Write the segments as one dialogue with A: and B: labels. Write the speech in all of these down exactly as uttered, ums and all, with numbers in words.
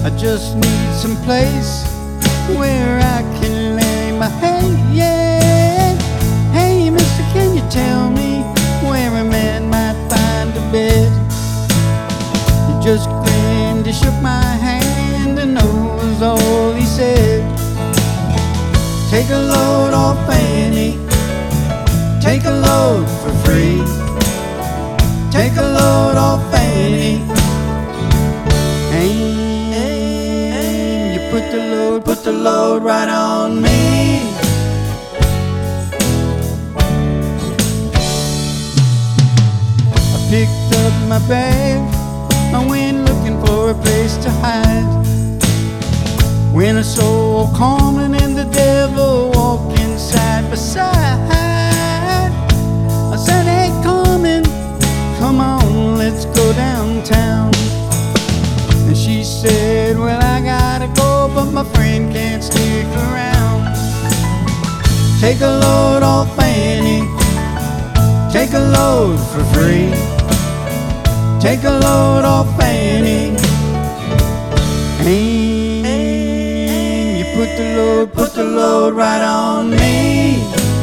A: I just need some place where I can lay my head. Hey, mister, can you tell me where a man might find a bed? He just grinned, he shook my hand, and that was all he said. Take a load off Fanny, take a load for free. Take a load off Fanny, and you put the load, put the load right on me. I picked up my bag, I went looking for a place to hide, when I saw Carmen and the devil walking side by side. I said, hey Carmen, come on, let's go downtown. And she said, well, I gotta go, but my friend can't stick around. Take a load off Fanny, take a load for free. Take a load off Fanny, and you put the load, put the load right on me.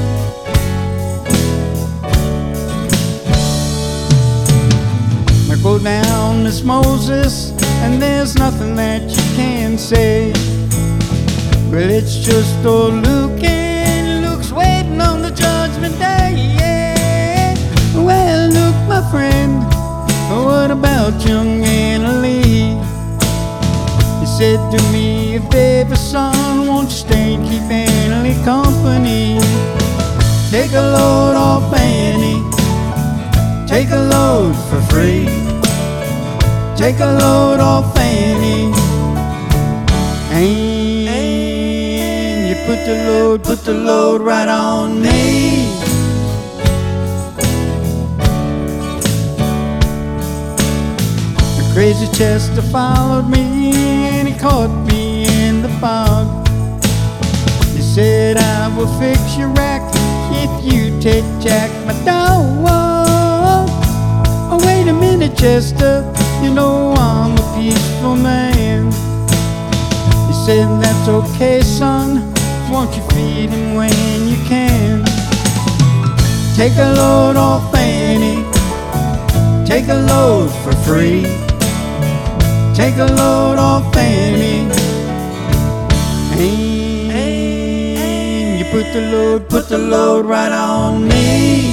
A: Go down, Miss Moses, and there's nothing that you can say. Well, it's just old Luke, and Luke's waiting on the judgment day. Yeah. Well, Luke, my friend, what about young Anna Lee? He said to me, if David's son won't you stay and keep Anna Lee company. Take a load off Annie, take a load for free. Take a load off Fanny, and you put the load, put the load right on me. The crazy Chester followed me, and he caught me in the fog. He said, I will fix your rack if you take Jack, my dog. Oh, wait a minute, Chester, you know I'm a peaceful man. He said, that's okay, son, won't you feed him when you can. Take a load off Fanny, take a load for free. Take a load off Fanny, and you put the load, put the load right on me.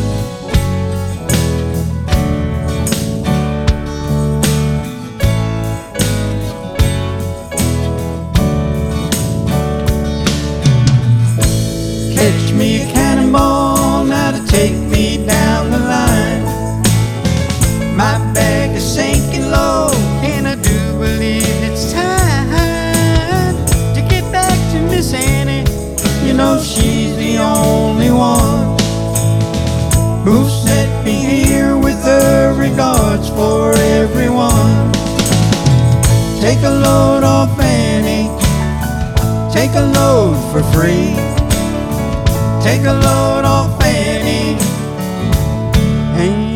A: Catch me a cannonball now to take me down the line. My bag is sinking low, and I do believe it's time to get back to Miss Annie. You know she's the only one who sent me here with her regards for everyone. Take a load off Annie, take a load for free. Take a load off Fanny, and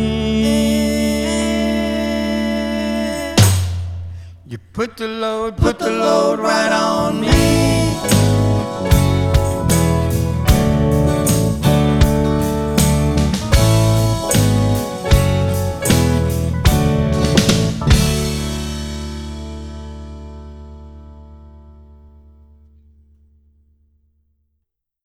A: you put the load, put the load right on me.